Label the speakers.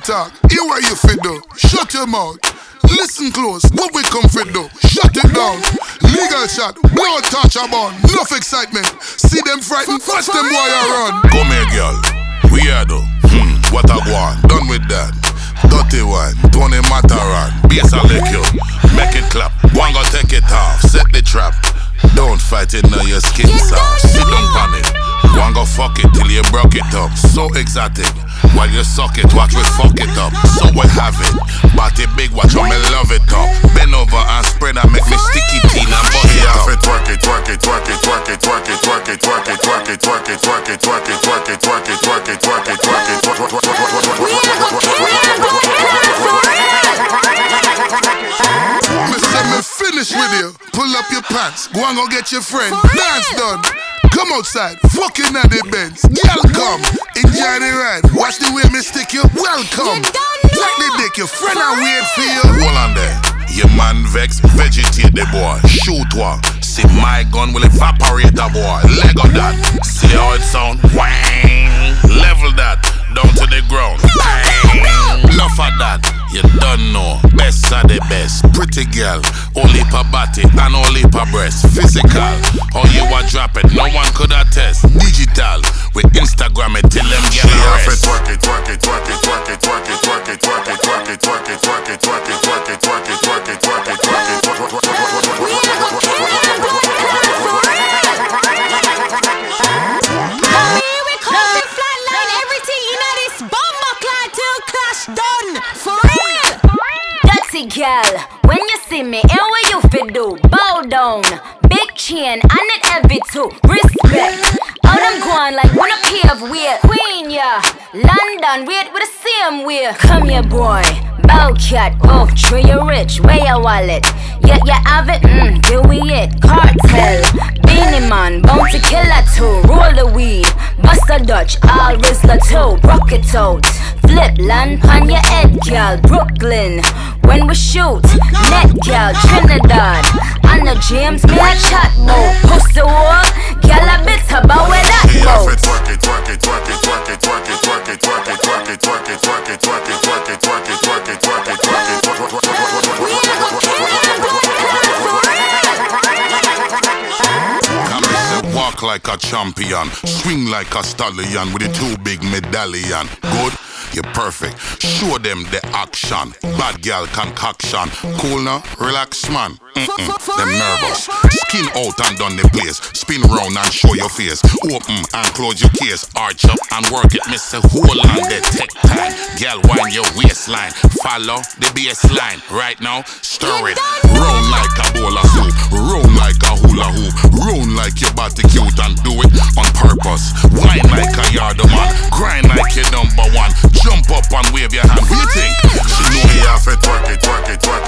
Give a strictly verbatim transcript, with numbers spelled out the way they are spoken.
Speaker 1: talk, hear what you fit do. Shut your mouth. Listen close, what we come fit do. Shut it down. Legal shot, blow touch a bond. Enough excitement. See them frightened, watch them boy a run.
Speaker 2: Come here, girl. Weirdo. Hmm, what a one. Done with that. Dirty one. Tony Mataran. Bass a lick you. Make it clap. One go take it off. Set the trap. Don't fight it now, your skin soft. Sit down on it. One go fuck it till you broke it up. So exotic. While you suck it, watch me fuck it up. So we have it. Body big, watch how me love it up. Bend over and spread and make me sticky teen and bust it up. Twerk it, twerk it, twerk it, twerk it, twerk it, twerk it, twerk it, twerk it, twerk it, twerk it, twerk it, twerk it, twerk it, twerk it, twerk it, twerk it, twerk it, twerk it.
Speaker 1: Me say me finish with you. Pull up your pants, go and go get your friend. Dance done. Come outside, fucking at the Benz. Girl, come, enjoy the ride. Watch the way me stick you, welcome. Like the dick, your friend I wait for you.
Speaker 2: Hold on there, your man vex, vegetate the boy. Shoot one, see my gun will evaporate the boy. Leg of that, see how it sound? Wang, level that, down to the ground. Bang, enough of that, you don't know. Best of the best, pretty girl. Only per body and only per breast. Physical, how you a drop it, no one could attest. Digital, with Instagram it till them get arrested. Twerk it, twerk it, twerk it, twerk it, twerk it, twerk it, twerk it, twerk it, twerk it, twerk it, twerk it, twerk it, twerk it, twerk it, twerk it, twerk it, twerk
Speaker 3: Girl, when you see me, and what you fit do? Bow down, big chin, and it heavy too. Respect. All them going like wanna pave way. Queen, yeah. London, wait with the same way. Come here, boy. Bow cat, oh, true you rich. Where your wallet? Yeah, you have it. Mm, here we it. Cartel, Beanie Man, Bounty Killer too. Roll the weed, bust a Dutch, all Rizzler too. Rock it out. Flip, land on your head, girl. Brooklyn, when we shoot, net girl, Trinidad. On the James, me a chat mode. Pussy wall, girl a bit about where that goes.
Speaker 2: Twerk it, twerk it, twerk it, twerk it, twerk it, twerk it, twerk it, twerk it, twerk it, twerk it, twerk it, twerk it, twerk it, twerk it, twerk it, twerk it, twerk it, walk like a champion, swing like a stallion with a two big medallion. Good? You're perfect. Show them the action. Bad girl concoction. Cool now? Relax, man. Mm-mm. Them nervous. Skin out and down the place. Spin round and show your face. Open and close your case. Arch up and work it. Miss a hold on the tech time. Girl, wind your waistline. Follow the baseline. Right now, stir it. Round like a bowl of soup. Round like a hula hoop. Round like your body cute and do it on purpose. Wine like a yard man. Grind like your number one. Jump up and wave your hand. What you think? She know you have to twerk it, twerk it, twerk